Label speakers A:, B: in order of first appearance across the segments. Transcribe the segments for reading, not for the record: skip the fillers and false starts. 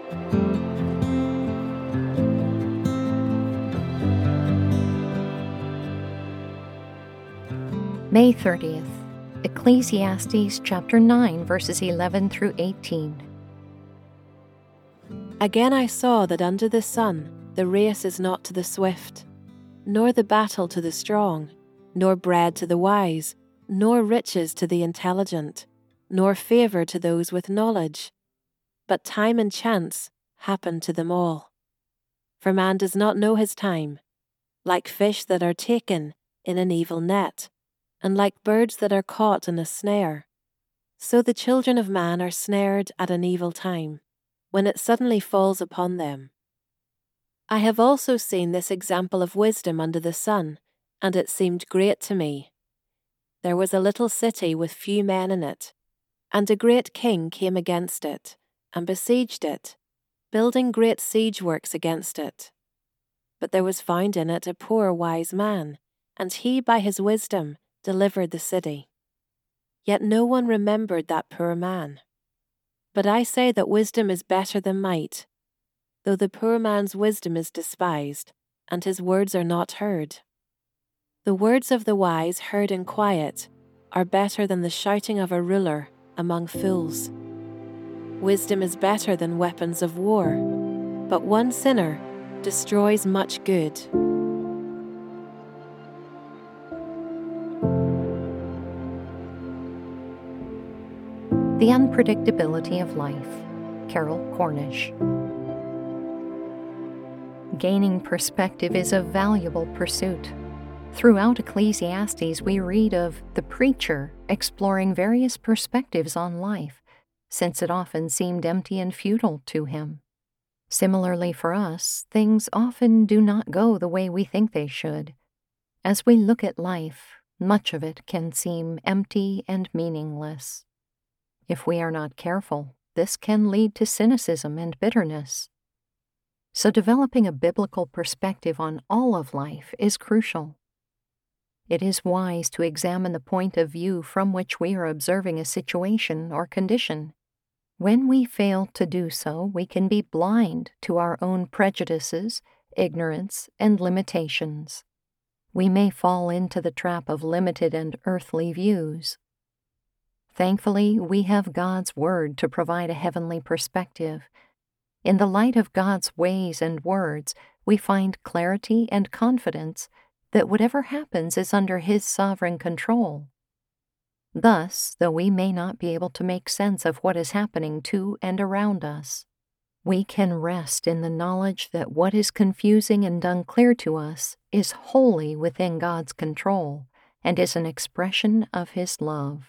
A: May 30th, Ecclesiastes chapter 9, verses 11 through 18.
B: Again I saw that under the sun the race is not to the swift, nor the battle to the strong, nor bread to the wise, nor riches to the intelligent, nor favor to those with knowledge. But time and chance happen to them all. For man does not know his time, like fish that are taken in an evil net, and like birds that are caught in a snare. So the children of man are snared at an evil time, when it suddenly falls upon them. I have also seen this example of wisdom under the sun, and it seemed great to me. There was a little city with few men in it, and a great king came against it, and besieged it, building great siege works against it. But there was found in it a poor wise man, and he by his wisdom delivered the city. Yet no one remembered that poor man. But I say that wisdom is better than might, though the poor man's wisdom is despised, and his words are not heard. The words of the wise heard in quiet are better than the shouting of a ruler among fools. Wisdom is better than weapons of war, but one sinner destroys much good.
A: The Unpredictability of Life, Carol Cornish. Gaining perspective is a valuable pursuit. Throughout Ecclesiastes, we read of the preacher exploring various perspectives on life, since it often seemed empty and futile to him. Similarly for us, things often do not go the way we think they should. As we look at life, much of it can seem empty and meaningless. If we are not careful, this can lead to cynicism and bitterness. So developing a biblical perspective on all of life is crucial. It is wise to examine the point of view from which we are observing a situation or condition. When we fail to do so, we can be blind to our own prejudices, ignorance, and limitations. We may fall into the trap of limited and earthly views. Thankfully, we have God's Word to provide a heavenly perspective. In the light of God's ways and words, we find clarity and confidence that whatever happens is under His sovereign control. Thus, though we may not be able to make sense of what is happening to and around us, we can rest in the knowledge that what is confusing and unclear to us is wholly within God's control and is an expression of His love.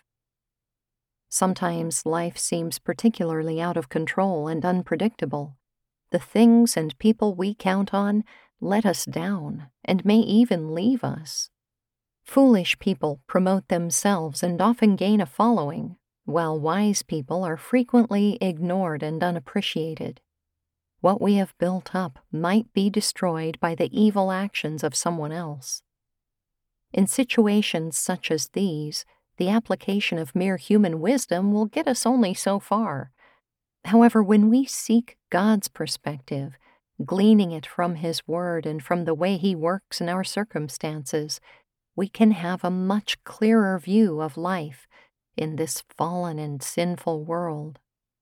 A: Sometimes life seems particularly out of control and unpredictable. The things and people we count on let us down and may even leave us. Foolish people promote themselves and often gain a following, while wise people are frequently ignored and unappreciated. What we have built up might be destroyed by the evil actions of someone else. In situations such as these, the application of mere human wisdom will get us only so far. However, when we seek God's perspective, gleaning it from His Word and from the way He works in our circumstances, we can have a much clearer view of life in this fallen and sinful world.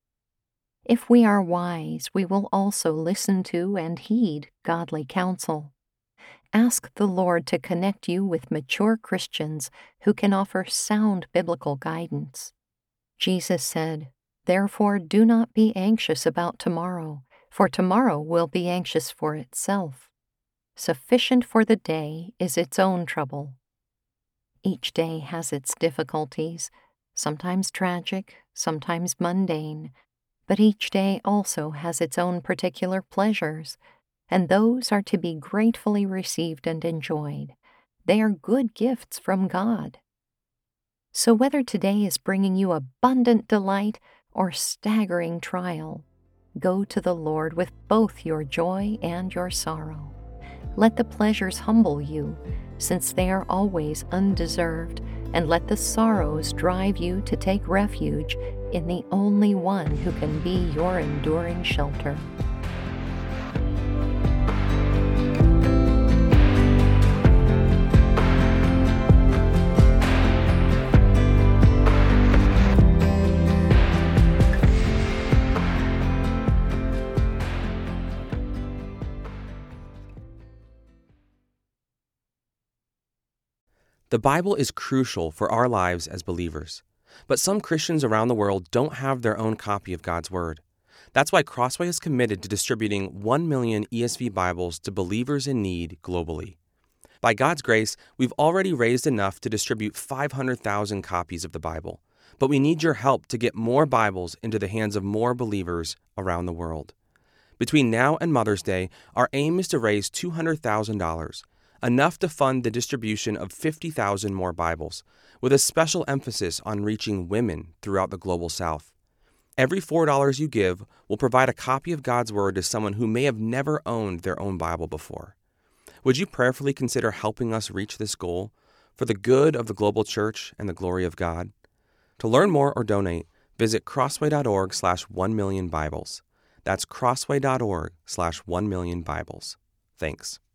A: If we are wise, we will also listen to and heed godly counsel. Ask the Lord to connect you with mature Christians who can offer sound biblical guidance. Jesus said, "Therefore do not be anxious about tomorrow, for tomorrow will be anxious for itself. Sufficient for the day is its own trouble." Each day has its difficulties, sometimes tragic, sometimes mundane, but each day also has its own particular pleasures, and those are to be gratefully received and enjoyed. They are good gifts from God. So whether today is bringing you abundant delight or staggering trial, go to the Lord with both your joy and your sorrow. Let the pleasures humble you, since they are always undeserved, and let the sorrows drive you to take refuge in the only one who can be your enduring shelter.
C: The Bible is crucial for our lives as believers, but some Christians around the world don't have their own copy of God's Word. That's why Crossway is committed to distributing 1 million ESV Bibles to believers in need globally. By God's grace, we've already raised enough to distribute 500,000 copies of the Bible, but we need your help to get more Bibles into the hands of more believers around the world. Between now and Mother's Day, our aim is to raise $200,000, enough to fund the distribution of 50,000 more Bibles, with a special emphasis on reaching women throughout the global South. Every $4 you give will provide a copy of God's Word to someone who may have never owned their own Bible before. Would you prayerfully consider helping us reach this goal for the good of the global church and the glory of God? To learn more or donate, visit crossway.org/1millionbibles. That's crossway.org/1millionbibles. Thanks.